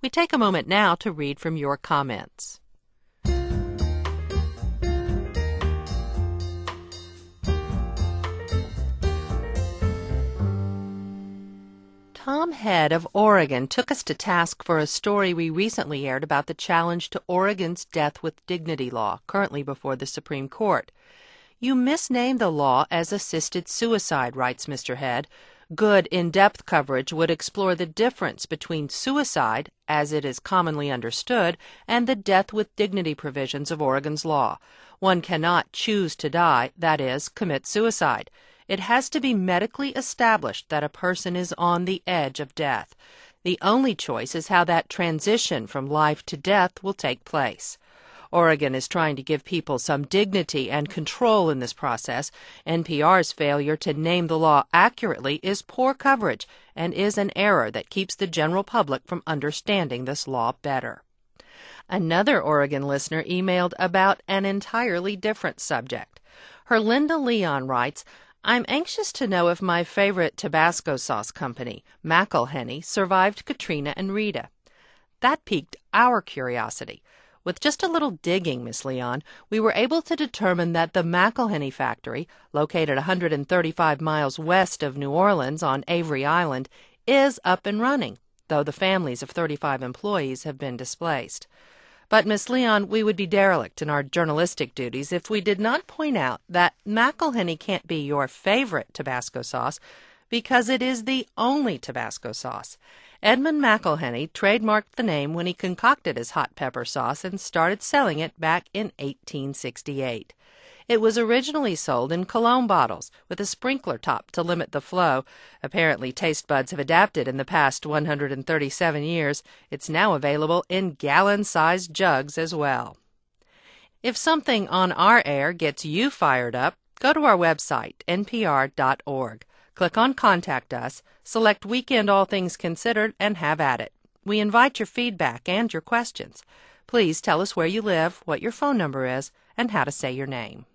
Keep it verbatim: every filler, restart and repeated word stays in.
We take a moment now to read from your comments. Tom Head of Oregon took us to task for a story we recently aired about the challenge to Oregon's Death with Dignity law, currently before the Supreme Court. "You misnamed the law as assisted suicide," writes Mister Head. "Good, in-depth coverage would explore the difference between suicide, as it is commonly understood, and the death with dignity provisions of Oregon's law. One cannot choose to die, that is, commit suicide. It has to be medically established that a person is on the edge of death. The only choice is how that transition from life to death will take place. Oregon is trying to give people some dignity and control in this process. N P R's failure to name the law accurately is poor coverage and is an error that keeps the general public from understanding this law better." Another Oregon listener emailed about an entirely different subject. Her Linda Leon writes, "I'm anxious to know if my favorite Tabasco sauce company, McElhenny, survived Katrina and Rita." That piqued our curiosity. With just a little digging, Miss Leon, we were able to determine that the McElhenny factory, located one hundred thirty-five miles west of New Orleans on Avery Island, is up and running, though the families of thirty-five employees have been displaced. But, Miss Leon, we would be derelict in our journalistic duties if we did not point out that McElhenny can't be your favorite Tabasco sauce because it is the only Tabasco sauce. Edmund McElhenny trademarked the name when he concocted his hot pepper sauce and started selling it back in eighteen sixty-eight. It was originally sold in cologne bottles with a sprinkler top to limit the flow. Apparently, taste buds have adapted in the past one hundred thirty-seven years. It's now available in gallon-sized jugs as well. If something on our air gets you fired up, go to our website, N P R dot org. Click on Contact Us, select Weekend All Things Considered, and have at it. We invite your feedback and your questions. Please tell us where you live, what your phone number is, and how to say your name.